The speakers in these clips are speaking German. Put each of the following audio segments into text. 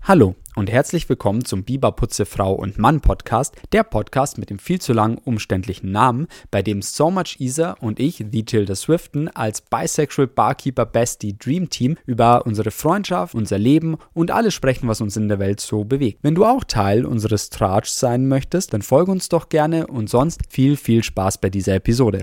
Hallo und herzlich willkommen zum Biber Putze Frau und Mann Podcast, der Podcast mit dem viel zu langen, umständlichen Namen, bei dem So Much Isa und ich, The Tilda Swifton, als Bisexual Barkeeper Bestie Dream Team über unsere Freundschaft, unser Leben und alles sprechen, was uns in der Welt so bewegt. Wenn du auch Teil unseres Tratschs sein möchtest, dann folge uns doch gerne und sonst viel Spaß bei dieser Episode.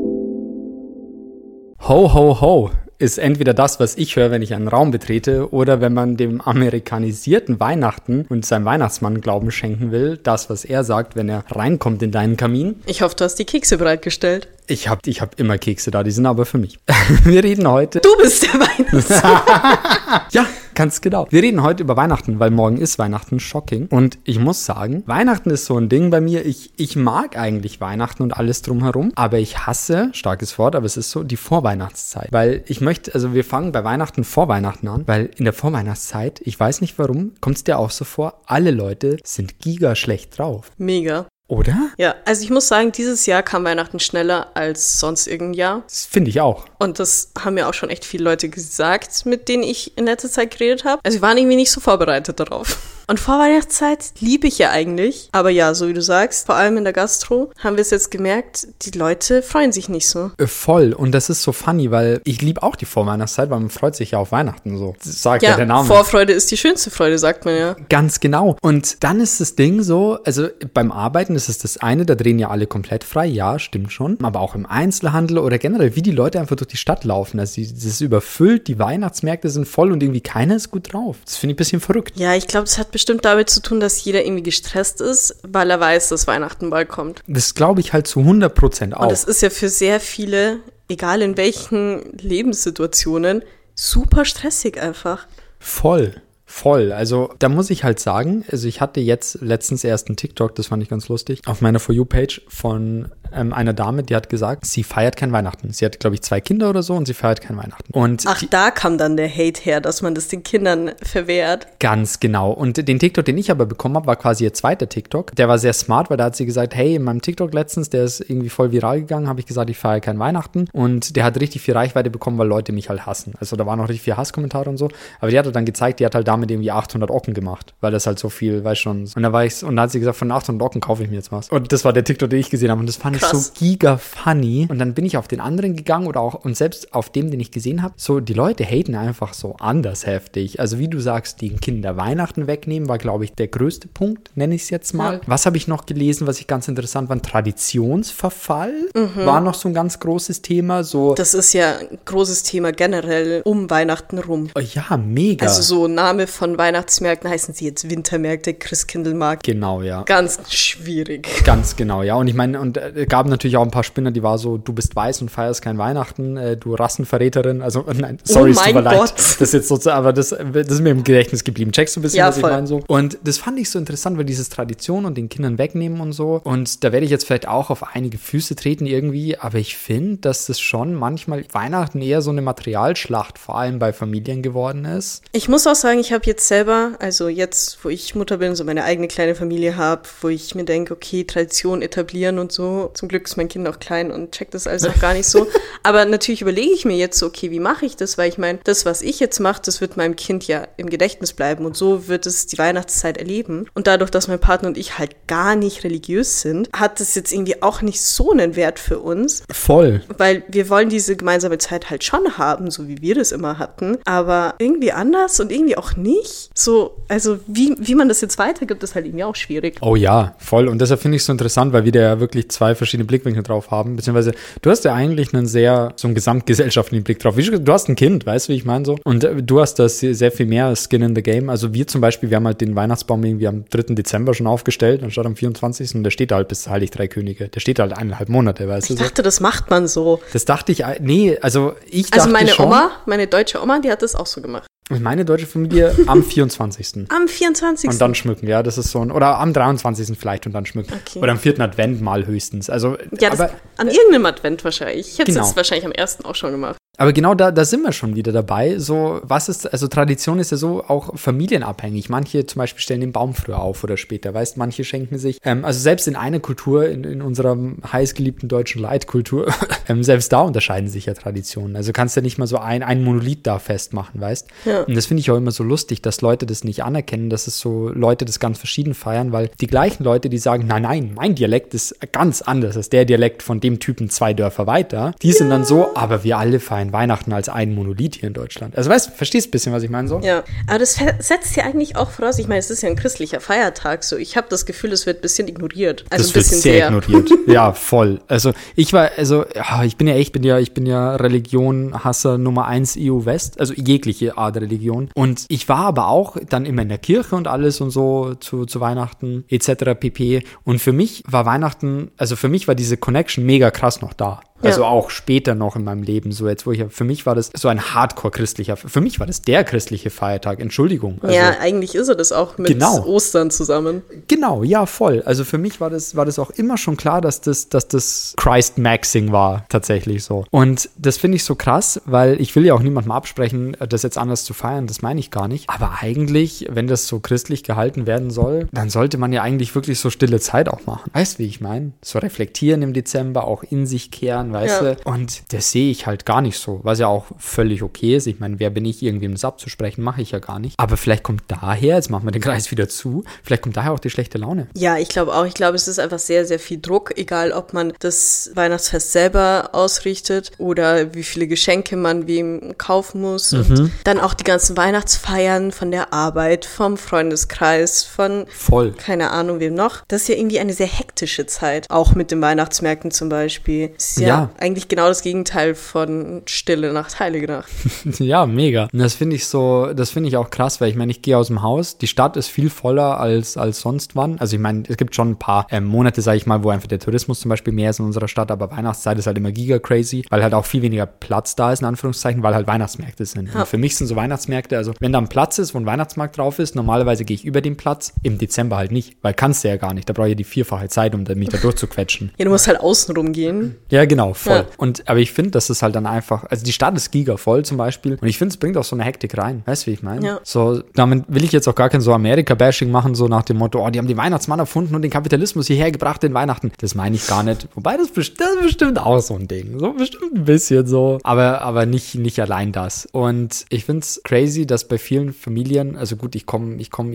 Ho, ho, ho ist entweder das, was ich höre, wenn ich einen Raum betrete, oder wenn man dem amerikanisierten Weihnachten und seinem Weihnachtsmann Glauben schenken will, das, was er sagt, wenn er reinkommt in deinen Kamin. Ich hoffe, du hast die Kekse bereitgestellt. Ich hab immer Kekse da, die sind aber für mich. Wir reden heute... Du bist der Weihnachtsmann. Ja, ganz genau. Wir reden heute über Weihnachten, weil morgen ist Weihnachten, shocking. Und ich muss sagen, Weihnachten ist so ein Ding bei mir. Ich mag eigentlich Weihnachten und alles drumherum, aber ich hasse, starkes Wort, aber es ist so, die Vorweihnachtszeit. Weil wir fangen bei Weihnachten vor Weihnachten an, weil in der Vorweihnachtszeit, ich weiß nicht warum, kommt es dir auch so vor, alle Leute sind giga schlecht drauf. Mega. Oder? Ja, also ich muss sagen, dieses Jahr kam Weihnachten schneller als sonst irgendein Jahr. Das finde ich auch. Und das haben mir auch schon echt viele Leute gesagt, mit denen ich in letzter Zeit geredet habe. Also wir waren irgendwie nicht so vorbereitet darauf. Und Vorweihnachtszeit liebe ich ja eigentlich. Aber ja, so wie du sagst, vor allem in der Gastro, haben wir es jetzt gemerkt, die Leute freuen sich nicht so. Voll. Und das ist so funny, weil ich liebe auch die Vorweihnachtszeit, weil man freut sich ja auf Weihnachten so. Das sagt ja der Name. Vorfreude ist die schönste Freude, sagt man ja. Ganz genau. Und dann ist das Ding so, also beim Arbeiten ist es das eine, da drehen ja alle komplett frei, ja, stimmt schon. Aber auch im Einzelhandel oder generell, wie die Leute einfach durch die Stadt laufen. Also das ist überfüllt, die Weihnachtsmärkte sind voll und irgendwie keiner ist gut drauf. Das finde ich ein bisschen verrückt. Ja, ich glaube, das hat bestimmt damit zu tun, dass jeder irgendwie gestresst ist, weil er weiß, dass Weihnachten bald kommt. Das glaube ich halt zu 100% auch. Und das ist ja für sehr viele, egal in welchen Lebenssituationen, super stressig einfach. Voll. Also da muss ich halt sagen, also ich hatte jetzt letztens erst einen TikTok, das fand ich ganz lustig, auf meiner For You-Page von einer Dame, die hat gesagt, sie feiert kein Weihnachten. Sie hat, glaube ich, 2 Kinder oder so und sie feiert kein Weihnachten. Und da kam dann der Hate her, dass man das den Kindern verwehrt. Ganz genau. Und den TikTok, den ich aber bekommen habe, war quasi ihr zweiter TikTok. Der war sehr smart, weil da hat sie gesagt, hey, in meinem TikTok letztens, der ist irgendwie voll viral gegangen, habe ich gesagt, ich feiere kein Weihnachten. Und der hat richtig viel Reichweite bekommen, weil Leute mich halt hassen. Also da waren noch richtig viele Hasskommentare und so. Aber die hat dann gezeigt, die hat halt damit irgendwie 800 Ocken gemacht, weil das halt so viel, weißt schon. Und da hat sie gesagt, von 800 Ocken kaufe ich mir jetzt was. Und das war der TikTok, den ich gesehen habe. Und das fand ich so giga funny. Und dann bin ich auf den anderen gegangen und selbst auf dem, den ich gesehen habe, so die Leute haten einfach so anders heftig. Also wie du sagst, den Kindern Weihnachten wegnehmen, war, glaube ich, der größte Punkt, nenne ich es jetzt mal. Ja. Was habe ich noch gelesen, was ich ganz interessant fand? Traditionsverfall war noch so ein ganz großes Thema. So. Das ist ja ein großes Thema generell um Weihnachten rum. Oh ja, mega. Also so Name von Weihnachtsmärkten heißen sie jetzt Wintermärkte, Christkindlmarkt. Genau, ja. Ganz schwierig. Ganz genau, ja. Und ich meine, gab natürlich auch ein paar Spinner, die war so, du bist weiß und feierst kein Weihnachten, du Rassenverräterin. Also, nein, sorry, es tut mir leid. Das ist jetzt sozusagen, aber das ist mir im Gedächtnis geblieben. Checkst du ein bisschen, ja, was ich meine? So? Und das fand ich so interessant, weil dieses Tradition und den Kindern wegnehmen und so. Und da werde ich jetzt vielleicht auch auf einige Füße treten irgendwie, aber ich finde, dass das schon manchmal Weihnachten eher so eine Materialschlacht, vor allem bei Familien geworden ist. Ich muss auch sagen, ich habe jetzt selber, also jetzt, wo ich Mutter bin, so meine eigene kleine Familie habe, wo ich mir denke, okay, Tradition etablieren und so. Zum Glück ist mein Kind noch klein und checkt das alles noch gar nicht so. Aber natürlich überlege ich mir jetzt so, okay, wie mache ich das? Weil ich meine, das, was ich jetzt mache, das wird meinem Kind ja im Gedächtnis bleiben und so wird es die Weihnachtszeit erleben. Und dadurch, dass mein Partner und ich halt gar nicht religiös sind, hat das jetzt irgendwie auch nicht so einen Wert für uns. Voll. Weil wir wollen diese gemeinsame Zeit halt schon haben, so wie wir das immer hatten, aber irgendwie anders und irgendwie auch nicht. So, also wie man das jetzt weitergibt, ist halt irgendwie auch schwierig. Oh ja, voll. Und deshalb finde ich es so interessant, weil wir da ja wirklich 2 verschiedene Blickwinkel drauf haben. Beziehungsweise, du hast ja eigentlich einen so einen gesamtgesellschaftlichen Blick drauf. Du hast ein Kind, weißt du, wie ich meine so? Und du hast das sehr viel mehr Skin in the Game. Also wir zum Beispiel, wir haben halt den Weihnachtsbaum irgendwie am 3. Dezember schon aufgestellt, anstatt am 24. Und der steht halt bis Heilig Drei Könige. Der steht halt 1,5 Monate, weißt du? Ich dachte, das macht man so. Das dachte ich, nee, also ich dachte Also meine schon, Oma, meine deutsche Oma, die hat das auch so gemacht. Meine deutsche Familie am 24. Am 24. Und dann schmücken, ja, das ist so ein, oder am 23. vielleicht und dann schmücken. Okay. Oder am 4. Advent mal höchstens. Also, ja, aber an irgendeinem Advent wahrscheinlich. Ich hätte es genau. jetzt wahrscheinlich am 1. auch schon gemacht. Aber genau da sind wir schon wieder dabei. So, also Tradition ist ja so auch familienabhängig. Manche zum Beispiel stellen den Baum früher auf oder später, weißt, manche schenken sich, also selbst in einer Kultur, in unserer heißgeliebten deutschen Leitkultur, selbst da unterscheiden sich ja Traditionen. Also kannst du ja nicht mal so ein Monolith da festmachen, weißt. Ja. Und das finde ich auch immer so lustig, dass Leute das nicht anerkennen, dass es so Leute das ganz verschieden feiern, weil die gleichen Leute, die sagen, nein, mein Dialekt ist ganz anders als der Dialekt von dem Typen 2 Dörfer weiter, die sind dann so, aber wir alle feiern Weihnachten als ein Monolith hier in Deutschland. Also weißt du, verstehst ein bisschen, was ich meine so? Ja, aber das setzt ja eigentlich auch voraus, ich meine, es ist ja ein christlicher Feiertag, so ich habe das Gefühl, es wird ein bisschen ignoriert. Also das ein bisschen wird sehr ignoriert. Ja, voll. Also ich bin ja Religionhasser Nummer 1 EU West, also jegliche Art Religion. Und ich war aber auch dann immer in der Kirche und alles und so zu Weihnachten etc. pp. Und für mich war Weihnachten, also für mich war diese Connection mega krass noch da. Also auch später noch in meinem Leben, so jetzt, für mich war das so ein Hardcore-christlicher, für mich war das der christliche Feiertag, Entschuldigung. Also, ja, eigentlich ist er das auch mit Ostern zusammen. Genau, ja, voll. Also für mich war das auch immer schon klar, dass das Christ-Maxing war, tatsächlich so. Und das finde ich so krass, weil ich will ja auch niemandem absprechen, das jetzt anders zu feiern, das meine ich gar nicht. Aber eigentlich, wenn das so christlich gehalten werden soll, dann sollte man ja eigentlich wirklich so stille Zeit auch machen. Weißt du, wie ich meine? So reflektieren im Dezember, auch in sich kehren, weißt du? Und das sehe ich halt gar nicht so, was ja auch völlig okay ist. Ich meine, wer bin ich, irgendwem das abzusprechen, mache ich ja gar nicht. Aber vielleicht kommt daher, jetzt machen wir den Kreis wieder zu, vielleicht kommt daher auch die schlechte Laune. Ja, ich glaube auch. Ich glaube, es ist einfach sehr, sehr viel Druck, egal ob man das Weihnachtsfest selber ausrichtet oder wie viele Geschenke man wem kaufen muss. Und dann auch die ganzen Weihnachtsfeiern von der Arbeit, vom Freundeskreis, von keine Ahnung wem noch. Das ist ja irgendwie eine sehr hektische Zeit, auch mit den Weihnachtsmärkten zum Beispiel. Ist ja eigentlich genau das Gegenteil von Stille Nacht, Heilige Nacht. Ja, mega. Und das finde ich auch krass, weil ich meine, ich gehe aus dem Haus, die Stadt ist viel voller als sonst wann. Also ich meine, es gibt schon ein paar Monate, sage ich mal, wo einfach der Tourismus zum Beispiel mehr ist in unserer Stadt, aber Weihnachtszeit ist halt immer giga crazy, weil halt auch viel weniger Platz da ist, in Anführungszeichen, weil halt Weihnachtsmärkte sind. Ja. Und für mich sind so Weihnachtsmärkte, also wenn da ein Platz ist, wo ein Weihnachtsmarkt drauf ist, normalerweise gehe ich über den Platz, im Dezember halt nicht, weil kannst du ja gar nicht, da brauche ich ja die vierfache Zeit, um mich da durchzuquetschen. Ja, du musst halt außenrum gehen. Ja, genau, voll. Ja. Aber ich finde, dass es halt dann einfach, also die Stadt ist giga voll zum Beispiel und ich finde, es bringt auch so eine Hektik rein. Weißt du, wie ich meine? Ja. So, damit will ich jetzt auch gar kein so Amerika-Bashing machen, so nach dem Motto, die haben den Weihnachtsmann erfunden und den Kapitalismus hierher gebracht in Weihnachten. Das meine ich gar nicht. Wobei, das ist bestimmt auch so ein Ding. So bestimmt ein bisschen so. Aber nicht allein das. Und ich finde es crazy, dass bei vielen Familien, also gut, ich komme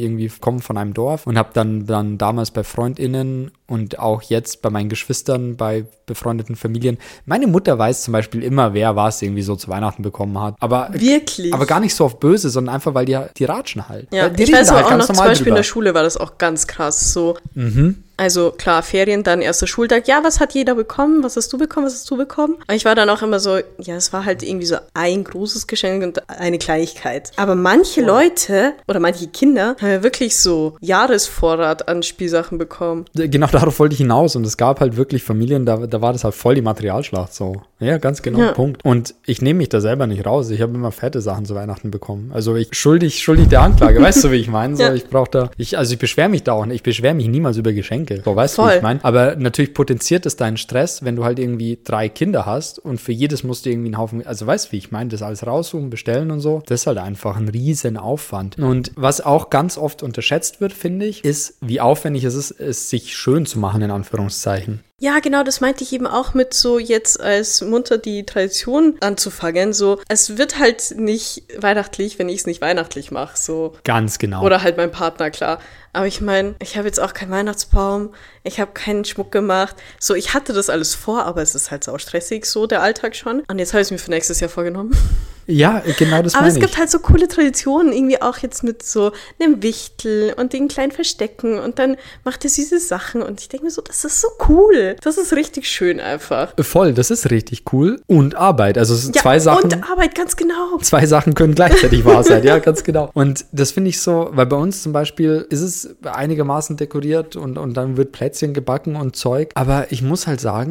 von einem Dorf und habe dann damals bei FreundInnen und auch jetzt bei meinen Geschwistern, bei befreundeten Familien, meine Mutter weiß zum Beispiel immer, wer was irgendwie so zu Weihnachten bekommen hat. Aber wirklich? Aber gar nicht so auf böse, sondern einfach, weil die ratschen halt. Ja, ich weiß aber auch noch, zum Beispiel in der Schule war das auch ganz krass so. Also klar, Ferien, dann erster Schultag. Ja, was hat jeder bekommen? Was hast du bekommen? Was hast du bekommen? Aber ich war dann auch immer so, ja, es war halt irgendwie so ein großes Geschenk und eine Kleinigkeit. Aber manche Leute oder manche Kinder haben ja wirklich so Jahresvorrat an Spielsachen bekommen. Genau darauf wollte ich hinaus. Und es gab halt wirklich Familien, da war das halt voll die Materialschlacht so. Ja, ganz genau, ja. Punkt. Und ich nehme mich da selber nicht raus. Ich habe immer fette Sachen zu Weihnachten bekommen. Also ich schuldig der Anklage. Weißt du, wie ich meine? So, ja. Ich beschwere mich da auch nicht. Ich beschwere mich niemals über Geschenke. So, weißt du, wie ich meine? Aber natürlich potenziert es deinen Stress, wenn du halt irgendwie 3 Kinder hast und für jedes musst du irgendwie einen Haufen, also weißt du, wie ich meine? Das alles raussuchen, bestellen und so. Das ist halt einfach ein riesen Aufwand. Und was auch ganz oft unterschätzt wird, finde ich, ist, wie aufwendig es ist, es sich schön zu machen, in Anführungszeichen. Ja, genau, das meinte ich eben auch mit so jetzt als Mutter die Tradition anzufangen. So, es wird halt nicht weihnachtlich, wenn ich es nicht weihnachtlich mache. So. Ganz genau. Oder halt mein Partner, klar. Aber ich meine, ich habe jetzt auch keinen Weihnachtsbaum, ich habe keinen Schmuck gemacht. So, ich hatte das alles vor, aber es ist halt sau stressig, so der Alltag schon. Und jetzt habe ich es mir für nächstes Jahr vorgenommen. Ja, genau das meine ich. Aber es gibt halt so coole Traditionen, irgendwie auch jetzt mit so einem Wichtel und den kleinen Verstecken und dann macht er süße Sachen und ich denke mir so, das ist so cool. Das ist richtig schön einfach. Voll, das ist richtig cool. Und Arbeit, also es sind 2 Sachen. Und Arbeit, ganz genau. 2 Sachen können gleichzeitig wahr sein, ja, ganz genau. Und das finde ich so, weil bei uns zum Beispiel ist es einigermaßen dekoriert und dann wird Plätzchen gebacken und Zeug. Aber ich muss halt sagen,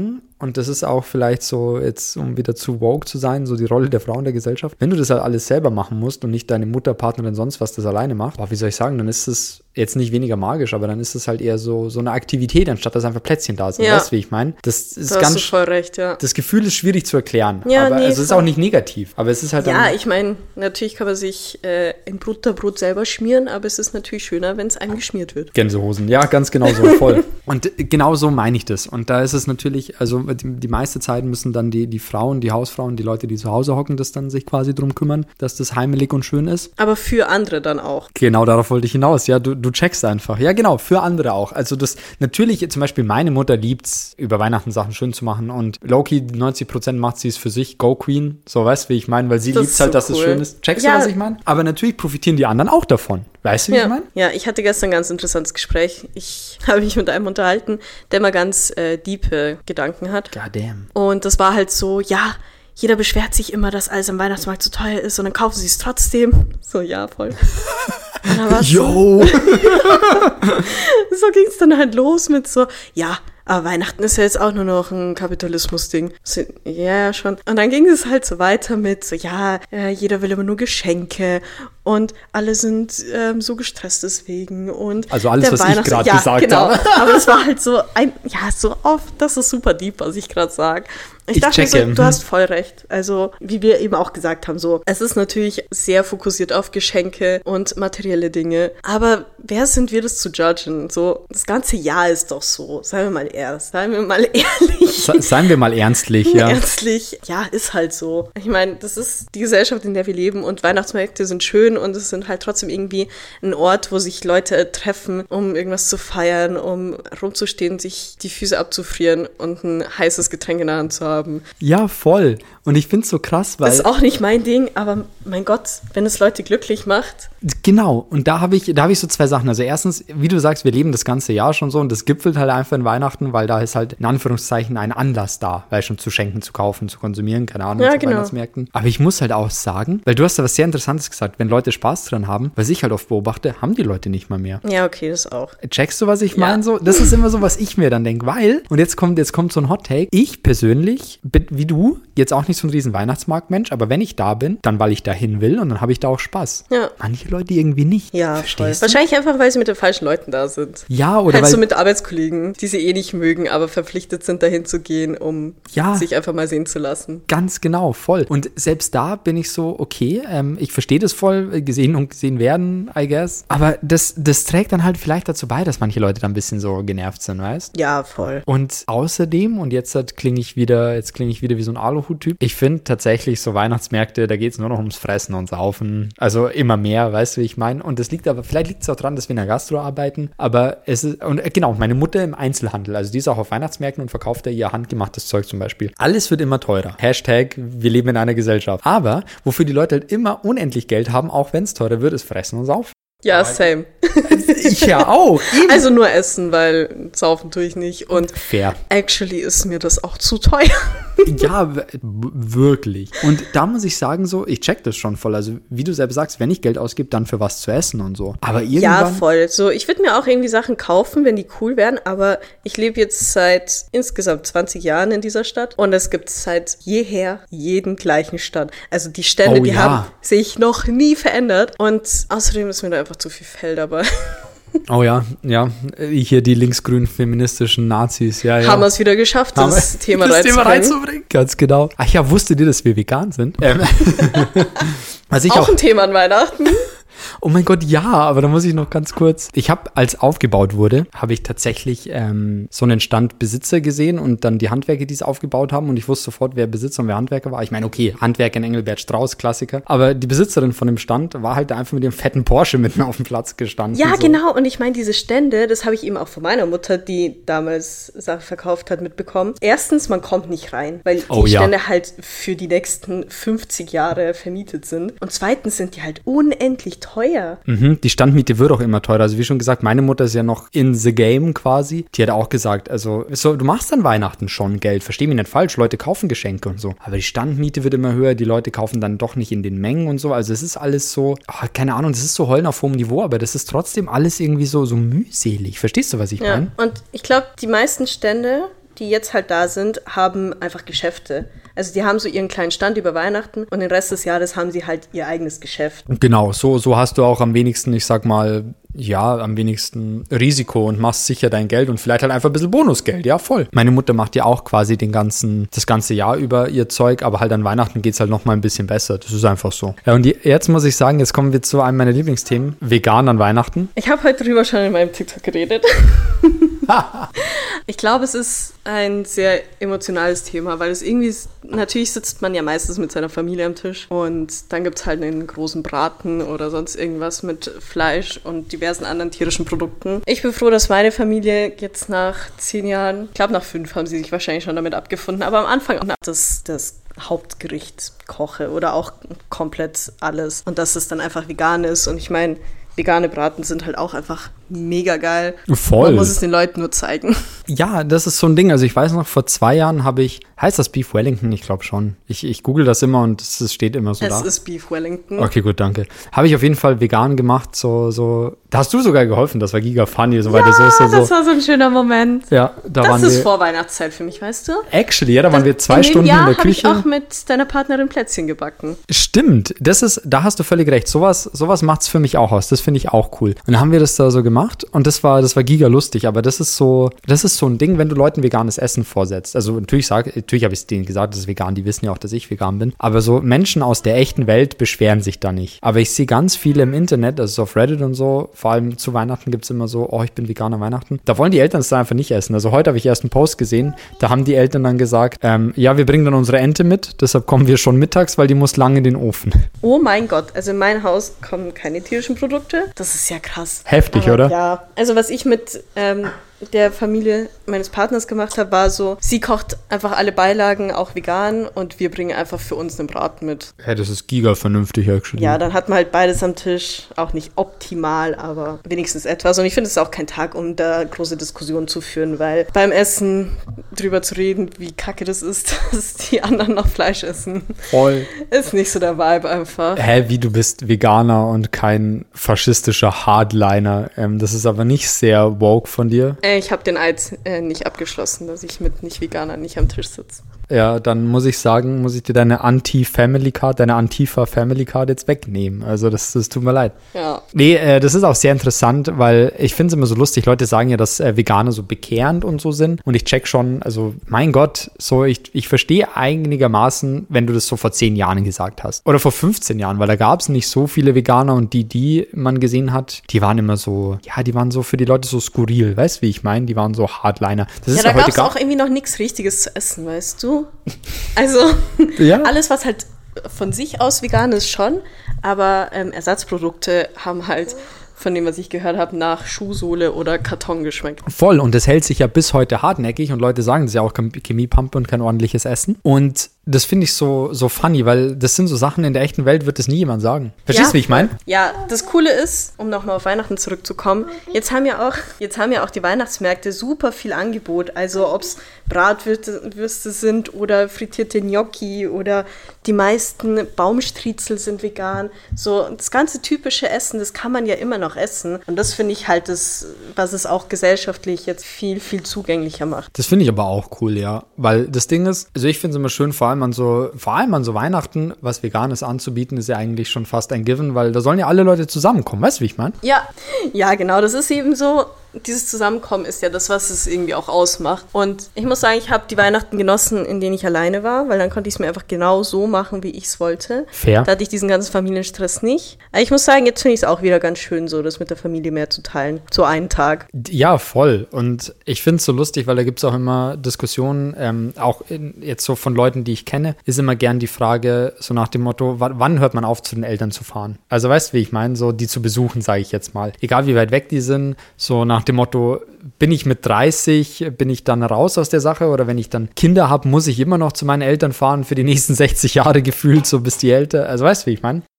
und das ist auch vielleicht so, jetzt um wieder zu woke zu sein, so die Rolle der Frau in der Gesellschaft, wenn du das halt alles selber machen musst und nicht deine Mutter, Partnerin, sonst was das alleine macht, wie soll ich sagen, dann ist es jetzt nicht weniger magisch, aber dann ist es halt eher so eine Aktivität, anstatt dass einfach Plätzchen da sind. Weißt du, wie ich meine? Das ist da hast du voll recht, ja. Das Gefühl ist schwierig zu erklären. Ja, aber nee, also es ist auch nicht negativ, aber es ist halt ja, ich meine, natürlich kann man sich ein Butterbrot selber schmieren, aber es ist natürlich schöner, wenn es einem geschmiert wird. Gänsehosen, ja, ganz genau so, voll. Und genau so meine ich das. Und da ist es natürlich, also die meiste Zeit müssen dann die Frauen, die Hausfrauen, die Leute, die zu Hause hocken, das dann sich quasi drum kümmern, dass das heimelig und schön ist. Aber für andere dann auch. Genau, darauf wollte ich hinaus. Ja, du checkst einfach. Ja, genau, für andere auch. Also das, natürlich, zum Beispiel meine Mutter liebt's, über Weihnachten Sachen schön zu machen und Loki, 90% macht sie es für sich, Go Queen, so, weißt du, wie ich meine, weil sie liebt halt, dass es schön ist. Checkst du, was ich meine? Aber natürlich profitieren die anderen auch davon. Weißt du, wie ich meine? Ja, ich hatte gestern ein ganz interessantes Gespräch. Ich habe mich mit einem unterhalten, der mal ganz diepe Gedanken hat. Goddamn. Und das war halt so, ja, jeder beschwert sich immer, dass alles am Weihnachtsmarkt zu teuer ist und dann kaufen sie es trotzdem. So, ja, voll. Und dann war's yo! So ging es dann halt los mit so, ja, aber Weihnachten ist ja jetzt auch nur noch ein Kapitalismus-Ding. So, ja, schon. Und dann ging es halt so weiter mit so, ja, jeder will immer nur Geschenke und alle sind so gestresst deswegen. Und also alles, was ich gerade gesagt habe. Aber es war halt so so oft, das ist super deep, was ich gerade sage. Ich dachte mir so, du hast voll recht. Also, wie wir eben auch gesagt haben, so, es ist natürlich sehr fokussiert auf Geschenke und materielle Dinge. Aber wer sind wir, das zu judgen? So, das ganze Jahr ist doch so. Seien wir mal ehrlich. Seien wir mal ernstlich, ja. Ernstlich, ja, ist halt so. Ich meine, das ist die Gesellschaft, in der wir leben und Weihnachtsmärkte sind schön und es sind halt trotzdem irgendwie ein Ort, wo sich Leute treffen, um irgendwas zu feiern, um rumzustehen, sich die Füße abzufrieren und ein heißes Getränk in der Hand zu haben. Ja, voll. Und ich finde es so krass, weil... Das ist auch nicht mein Ding, aber mein Gott, wenn es Leute glücklich macht. Genau. Und da habe ich so zwei Sachen. Also erstens, wie du sagst, wir leben das ganze Jahr schon so und das gipfelt halt einfach in Weihnachten, weil da ist halt in Anführungszeichen ein Anlass da, weil schon zu schenken, zu kaufen, zu konsumieren, keine Ahnung, zu Weihnachtsmärkten. Aber ich muss halt auch sagen, weil du hast da was sehr Interessantes gesagt, wenn Leute Spaß dran haben, was ich halt oft beobachte, haben die Leute nicht mal mehr. Ja, okay, das auch. Checkst du, was ich meine? So, das ist immer so, was ich mir dann denke, weil, und jetzt kommt so ein Hot-Take, ich persönlich bin, wie du, jetzt auch nicht so ein riesen Weihnachtsmarktmensch, aber wenn ich da bin, dann weil ich dahin will und dann habe ich da auch Spaß. Ja. Manche Leute irgendwie nicht. Ja, verstehst du? Wahrscheinlich einfach, weil sie mit den falschen Leuten da sind. Ja, oder halt so mit Arbeitskollegen, die sie eh nicht mögen, aber verpflichtet sind, dahin zu gehen, um sich einfach mal sehen zu lassen. Ganz genau, voll. Und selbst da bin ich so, okay, ich verstehe das voll, gesehen und gesehen werden, I guess. Aber das trägt dann halt vielleicht dazu bei, dass manche Leute da ein bisschen so genervt sind, weißt? Ja, voll. Und außerdem, und jetzt klinge ich wieder wie so ein Aluhut-Typ, ich finde tatsächlich so Weihnachtsmärkte, da geht es nur noch ums Fressen und Saufen. Also immer mehr, weißt du, wie ich meine? Und das vielleicht liegt es auch daran, dass wir in der Gastro arbeiten, aber es ist, und genau, meine Mutter im Einzelhandel, also die ist auch auf Weihnachtsmärkten und verkauft da ihr handgemachtes Zeug zum Beispiel. Alles wird immer teurer. Hashtag, wir leben in einer Gesellschaft. Aber wofür die Leute halt immer unendlich Geld haben, auch wenn es teurer wird, ist Fressen und Saufen. Ja, same. Ich ja auch. Also nur essen, weil saufen tue ich nicht. Und fair. Actually ist mir das auch zu teuer. Ja, wirklich. Und da muss ich sagen so, ich check das schon voll. Also wie du selbst sagst, wenn ich Geld ausgebe, dann für was zu essen und so. Aber irgendwann... Ja, voll. So, ich würde mir auch irgendwie Sachen kaufen, wenn die cool wären. Aber ich lebe jetzt seit insgesamt 20 Jahren in dieser Stadt. Und es gibt seit jeher jeden gleichen Stand. Also die Stände, die haben sich noch nie verändert. Und außerdem ist mir da einfach zu viel Fell dabei. Oh ja, hier die linksgrünen feministischen Nazis, ja. Haben wir es wieder geschafft, das Thema reinzubringen. Ganz genau. Ach ja, wusstet ihr, dass wir vegan sind? Auch ein Thema an Weihnachten. Oh mein Gott, ja, aber da muss ich noch ganz kurz. Ich habe, als aufgebaut wurde, habe ich tatsächlich so einen Standbesitzer gesehen und dann die Handwerker, die es aufgebaut haben und ich wusste sofort, wer Besitzer und wer Handwerker war. Ich meine, okay, Handwerker in Engelbert Strauß, Klassiker. Aber die Besitzerin von dem Stand war halt einfach mit dem fetten Porsche mitten auf dem Platz gestanden. Ja, so. Genau. Und ich meine, diese Stände, das habe ich eben auch von meiner Mutter, die damals Sachen verkauft hat, mitbekommen. Erstens, man kommt nicht rein, weil die Stände halt für die nächsten 50 Jahre vermietet sind. Und zweitens sind die halt unendlich teuer. Mhm, die Standmiete wird auch immer teurer. Also wie schon gesagt, meine Mutter ist ja noch in the game quasi. Die hat auch gesagt, also so, du machst an Weihnachten schon Geld. Versteh mich nicht falsch, Leute kaufen Geschenke und so. Aber die Standmiete wird immer höher, die Leute kaufen dann doch nicht in den Mengen und so. Also es ist alles so, keine Ahnung, das ist so Heulen auf hohem Niveau, aber das ist trotzdem alles irgendwie so mühselig. Verstehst du, was ich meine? Und ich glaube, die meisten Stände, die jetzt halt da sind, haben einfach Geschäfte. Also die haben so ihren kleinen Stand über Weihnachten und den Rest des Jahres haben sie halt ihr eigenes Geschäft. Genau, so hast du auch am wenigsten, ich sag mal, ja, am wenigsten Risiko und machst sicher dein Geld und vielleicht halt einfach ein bisschen Bonusgeld, ja, voll. Meine Mutter macht ja auch quasi das ganze Jahr über ihr Zeug, aber halt an Weihnachten geht's halt noch mal ein bisschen besser. Das ist einfach so. Ja, und jetzt muss ich sagen, jetzt kommen wir zu einem meiner Lieblingsthemen, vegan an Weihnachten. Ich habe heute drüber schon in meinem TikTok geredet. Ich glaube, es ist ein sehr emotionales Thema, weil es irgendwie, natürlich sitzt man ja meistens mit seiner Familie am Tisch und dann gibt es halt einen großen Braten oder sonst irgendwas mit Fleisch und diversen anderen tierischen Produkten. Ich bin froh, dass meine Familie jetzt nach 10 Jahren, ich glaube nach 5 haben sie sich wahrscheinlich schon damit abgefunden, aber am Anfang auch das Hauptgericht koche oder auch komplett alles und dass es dann einfach vegan ist und ich meine, vegane Braten sind halt auch einfach mega geil. Voll. Man muss es den Leuten nur zeigen. Ja, das ist so ein Ding. Also ich weiß noch, vor 2 Jahren heißt das Beef Wellington? Ich glaube schon. Ich google das immer und es steht immer so da. Es ist Beef Wellington. Okay, gut, danke. Habe ich auf jeden Fall vegan gemacht, so. Da hast du sogar geholfen, das war giga funny. So, ja, das war so ein schöner Moment. Ja, das ist Vorweihnachtszeit für mich, weißt du? Actually, ja, da waren wir 2 Stunden in der Küche. Habe ich auch mit deiner Partnerin Plätzchen gebacken. Stimmt, da hast du völlig recht. Sowas macht's für mich auch aus. Das finde ich auch cool. Und dann haben wir das da so gemacht und das war giga lustig. Aber das ist so ein Ding, wenn du Leuten veganes Essen vorsetzt. Also natürlich habe ich es denen gesagt, das ist vegan. Die wissen ja auch, dass ich vegan bin. Aber so Menschen aus der echten Welt beschweren sich da nicht. Aber ich sehe ganz viele im Internet, also auf Reddit und so, vor allem zu Weihnachten gibt es immer so, oh, ich bin vegan an Weihnachten. Da wollen die Eltern es dann einfach nicht essen. Also heute habe ich erst einen Post gesehen, da haben die Eltern dann gesagt, ja, wir bringen dann unsere Ente mit, deshalb kommen wir schon mittags, weil die muss lange in den Ofen. Oh mein Gott, also in mein Haus kommen keine tierischen Produkte. Das ist ja krass. Heftig, oder? Ja, also was ich mit der Familie meines Partners gemacht habe, war so, sie kocht einfach alle Beilagen, auch vegan und wir bringen einfach für uns einen Braten mit. Ja, das ist giga vernünftig, actually. Ja, dann hat man halt beides am Tisch, auch nicht optimal, aber wenigstens etwas und ich finde es ist auch kein Tag, um da große Diskussionen zu führen, weil beim Essen drüber zu reden, wie kacke das ist, dass die anderen noch Fleisch essen. Voll. Ist nicht so der Vibe einfach. Wie, du bist Veganer und kein faschistischer Hardliner. Das ist aber nicht sehr woke von dir. Ich habe den Eid nicht abgeschlossen, dass ich mit Nicht-Veganern nicht am Tisch sitze. Ja, dann muss ich dir deine Anti-Family-Card, deine Antifa-Family-Card jetzt wegnehmen. Also das tut mir leid. Ja. Nee, das ist auch sehr interessant, weil ich finde es immer so lustig, Leute sagen ja, dass Veganer so bekehrend und so sind. Und ich check schon, also mein Gott, so ich verstehe einigermaßen, wenn du das so vor 10 Jahren gesagt hast. Oder vor 15 Jahren, weil da gab es nicht so viele Veganer und die man gesehen hat, die waren immer so, ja, die waren so für die Leute so skurril, weißt du, wie ich meine? Die waren so Hardliner. Das ist da gab es auch irgendwie noch nichts Richtiges zu essen, weißt du? Also ja. Alles, was halt von sich aus vegan ist, schon, aber Ersatzprodukte haben halt von dem, was ich gehört habe, nach Schuhsohle oder Karton geschmeckt. Voll, und das hält sich ja bis heute hartnäckig und Leute sagen, das ist ja auch Chemiepampe und kein ordentliches Essen. Und das finde ich so funny, weil das sind so Sachen, in der echten Welt wird das nie jemand sagen. Verstehst du, wie ich meine? Ja, das Coole ist, um nochmal auf Weihnachten zurückzukommen, jetzt haben ja auch die Weihnachtsmärkte super viel Angebot. Also ob es Bratwürste sind oder frittierte Gnocchi oder die meisten Baumstriezel sind vegan. So das ganze typische Essen, das kann man ja immer noch essen. Und das finde ich halt das, was es auch gesellschaftlich jetzt viel, viel zugänglicher macht. Das finde ich aber auch cool, ja. Weil das Ding ist, also ich finde es immer schön, vor allem an so Weihnachten, was Veganes anzubieten, ist ja eigentlich schon fast ein Given, weil da sollen ja alle Leute zusammenkommen, weißt du, wie ich meine? Ja, genau, das ist eben so. Dieses Zusammenkommen ist ja das, was es irgendwie auch ausmacht. Und ich muss sagen, ich habe die Weihnachten genossen, in denen ich alleine war, weil dann konnte ich es mir einfach genau so machen, wie ich es wollte. Fair. Da hatte ich diesen ganzen Familienstress nicht. Aber ich muss sagen, jetzt finde ich es auch wieder ganz schön so, das mit der Familie mehr zu teilen. So einen Tag. Ja, voll. Und ich finde es so lustig, weil da gibt es auch immer Diskussionen, auch jetzt so von Leuten, die ich kenne, ist immer gern die Frage so nach dem Motto, wann hört man auf, zu den Eltern zu fahren? Also weißt du, wie ich meine? So die zu besuchen, sage ich jetzt mal. Egal wie weit weg die sind, so nach dem Motto, bin ich mit 30, bin ich dann raus aus der Sache oder wenn ich dann Kinder habe, muss ich immer noch zu meinen Eltern fahren für die nächsten 60 Jahre gefühlt, so bis die älter, also weißt du, wie ich meine?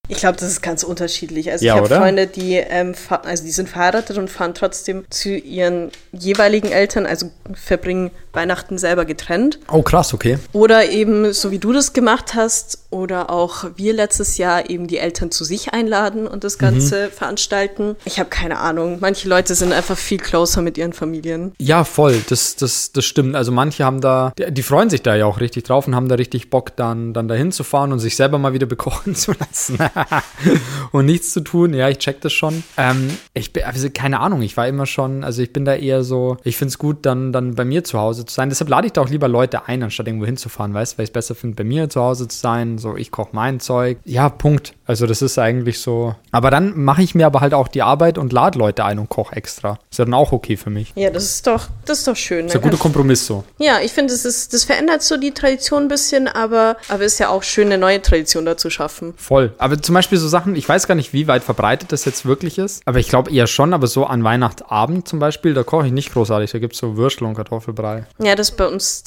Ich glaube, das ist ganz unterschiedlich. Also Ja, ich habe oder? Freunde, die die sind verheiratet und fahren trotzdem zu ihren jeweiligen Eltern, also verbringen Weihnachten selber getrennt. Oh, krass, okay. Oder eben, so wie du das gemacht hast, oder auch wir letztes Jahr eben die Eltern zu sich einladen und das Ganze veranstalten. Ich habe keine Ahnung. Manche Leute sind einfach viel closer mit ihren Familien. Ja, voll, das stimmt. Also manche haben da, die freuen sich da ja auch richtig drauf und haben da richtig Bock, dann dahin zu fahren und sich selber mal wieder bekochen zu lassen und nichts zu tun. Ja, ich check das schon. Also keine Ahnung, ich war immer schon, also ich bin da eher so, ich find's gut, dann bei mir zu Hause zu sein. Deshalb lade ich da auch lieber Leute ein, anstatt irgendwo hinzufahren, weißt du, weil ich es besser finde, bei mir zu Hause zu sein. So, ich koche mein Zeug. Ja, Punkt. Also das ist eigentlich so. Aber dann mache ich mir aber halt auch die Arbeit und lade Leute ein und koche extra. Ist ja dann auch okay für mich. Ja, das ist doch schön. Ist ein guter Kompromiss so. Ja, ich finde, das verändert so die Tradition ein bisschen, aber ist ja auch schön, eine neue Tradition dazu schaffen. Voll. Aber zum Beispiel so Sachen, ich weiß gar nicht, wie weit verbreitet das jetzt wirklich ist, aber ich glaube eher schon, aber so an Weihnachtsabend zum Beispiel, da koche ich nicht großartig, da gibt es so Würstel und Kartoffelbrei. Ja, das ist bei uns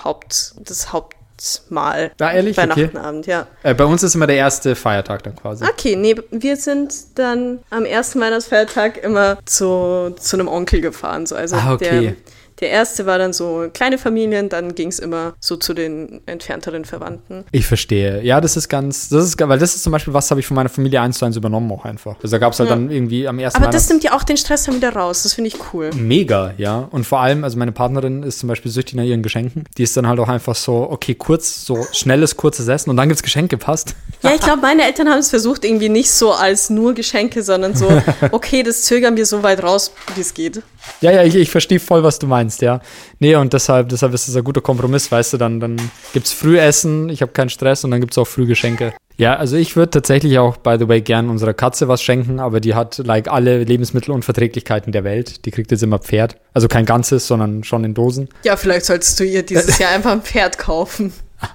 das Hauptmahl. Da ehrlich? Weihnachtenabend, okay. Ja. Bei uns ist immer der erste Feiertag dann quasi. Okay, nee, wir sind dann am ersten Weihnachtsfeiertag immer zu einem Onkel gefahren. So. Also okay. Der erste war dann so kleine Familien, dann ging es immer so zu den entfernteren Verwandten. Ich verstehe. Ja, weil das ist zum Beispiel, was habe ich von meiner Familie 1:1 übernommen auch einfach. Also da gab es halt dann irgendwie am ersten Aber das nimmt ja auch den Stress dann wieder raus, das finde ich cool. Mega, ja. Und vor allem, also meine Partnerin ist zum Beispiel süchtig nach ihren Geschenken. Die ist dann halt auch einfach so, okay, schnelles, kurzes Essen und dann gibt's Geschenke, passt. Ja, ich glaube, meine Eltern haben es versucht, irgendwie nicht so als nur Geschenke, sondern so, okay, das zögern wir so weit raus, wie es geht. Ja, ich verstehe voll, was du meinst, ja. Nee, und deshalb ist es ein guter Kompromiss, weißt du, dann gibt's Frühessen, ich habe keinen Stress und dann gibt's auch Frühgeschenke. Ja, also ich würde tatsächlich auch, by the way, gern unserer Katze was schenken, aber die hat, alle Lebensmittelunverträglichkeiten der Welt. Die kriegt jetzt immer Pferd. Also kein ganzes, sondern schon in Dosen. Ja, vielleicht solltest du ihr dieses Jahr einfach ein Pferd kaufen.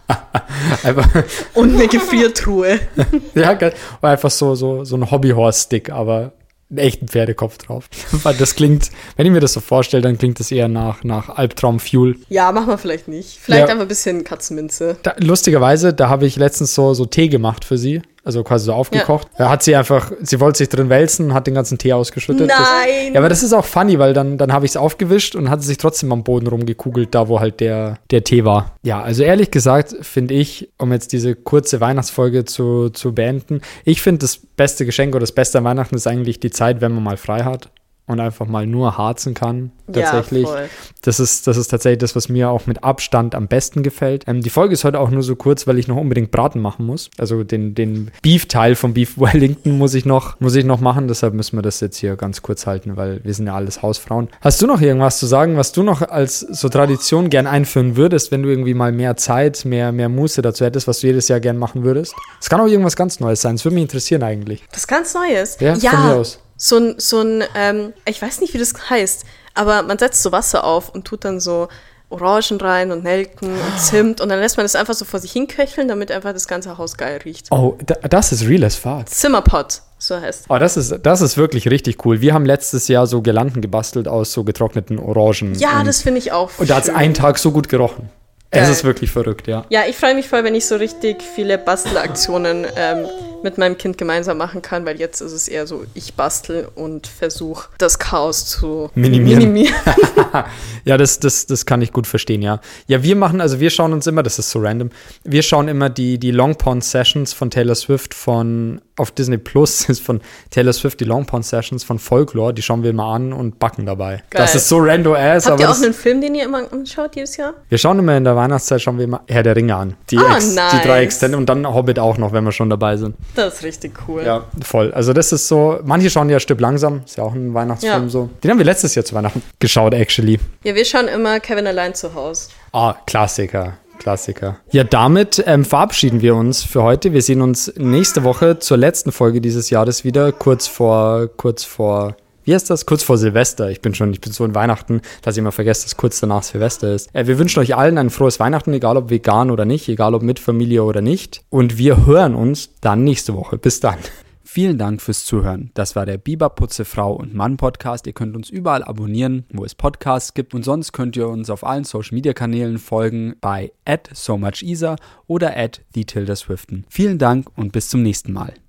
Einfach und eine Gefriertruhe. Ja, geil. Oder einfach so ein Hobbyhorse-Stick, aber einen echten Pferdekopf drauf. Weil das klingt, wenn ich mir das so vorstelle, dann klingt das eher nach Albtraum-Fuel. Ja, machen wir vielleicht nicht. Vielleicht einfach ein bisschen Katzenminze. Lustigerweise, da habe ich letztens so Tee gemacht für sie. Also quasi so aufgekocht. Ja. Da hat sie wollte sich drin wälzen, hat den ganzen Tee ausgeschüttet. Nein! Ja, aber das ist auch funny, weil dann habe ich es aufgewischt und hat sie sich trotzdem am Boden rumgekugelt, da wo halt der Tee war. Ja, also ehrlich gesagt finde ich, um jetzt diese kurze Weihnachtsfolge zu beenden, ich finde das beste Geschenk oder das Beste an Weihnachten ist eigentlich die Zeit, wenn man mal frei hat. Und einfach mal nur harzen kann, tatsächlich. Ja, voll. Das ist tatsächlich das, was mir auch mit Abstand am besten gefällt. Die Folge ist heute auch nur so kurz, weil ich noch unbedingt Braten machen muss. Also den Beef-Teil vom Beef Wellington muss ich noch machen. Deshalb müssen wir das jetzt hier ganz kurz halten, weil wir sind ja alles Hausfrauen. Hast du noch irgendwas zu sagen, was du noch als so Tradition gern einführen würdest, wenn du irgendwie mal mehr Zeit, mehr Muße dazu hättest, was du jedes Jahr gern machen würdest? Es kann auch irgendwas ganz Neues sein. Das würde mich interessieren eigentlich. Was ganz Neues? Ja, von mir aus. So ein, ich weiß nicht, wie das heißt, aber man setzt so Wasser auf und tut dann so Orangen rein und Nelken und Zimt und dann lässt man das einfach so vor sich hinköcheln, damit einfach das ganze Haus geil riecht. Oh, das ist real as fuck. Zimmerpott, so heißt es. Oh, das ist wirklich richtig cool. Wir haben letztes Jahr so Girlanden gebastelt aus so getrockneten Orangen. Ja, das finde ich auch. Und da hat es einen Tag so gut gerochen. Geil. Es ist wirklich verrückt, ja. Ja, ich freue mich voll, wenn ich so richtig viele Bastelaktionen mit meinem Kind gemeinsam machen kann, weil jetzt ist es eher so, ich bastel und versuche, das Chaos zu minimieren. Ja, das kann ich gut verstehen, ja. Ja, wir schauen uns immer, das ist so random, wir schauen immer die Long Pond Sessions von Taylor Swift auf Disney Plus, ist von Taylor Swift die Long Pond Sessions von Folklore, die schauen wir immer an und backen dabei. Geil. Das ist so rando-ass. Habt ihr auch einen Film, den ihr immer anschaut jedes Jahr? Wir schauen immer in der Weihnachtszeit, schauen wir immer Herr der Ringe an. Die 3 Extended und dann Hobbit auch noch, wenn wir schon dabei sind. Das ist richtig cool. Ja, voll. Also das ist so, manche schauen ja Stück langsam, ist ja auch ein Weihnachtsfilm so. Den haben wir letztes Jahr zu Weihnachten geschaut, actually. Ja, wir schauen immer Kevin allein zu Hause. Klassiker. Ja, damit verabschieden wir uns für heute. Wir sehen uns nächste Woche zur letzten Folge dieses Jahres wieder, kurz vor, wie heißt das? Kurz vor Silvester. Ich bin so in Weihnachten, dass ich immer vergesse, dass kurz danach Silvester ist. Wir wünschen euch allen ein frohes Weihnachten, egal ob vegan oder nicht, egal ob mit Familie oder nicht. Und wir hören uns dann nächste Woche. Bis dann. Vielen Dank fürs Zuhören. Das war der Biber Putze Frau und Mann Podcast. Ihr könnt uns überall abonnieren, wo es Podcasts gibt. Und sonst könnt ihr uns auf allen Social Media Kanälen folgen bei @somuchisa oder @theTildaSwiften. Vielen Dank und bis zum nächsten Mal.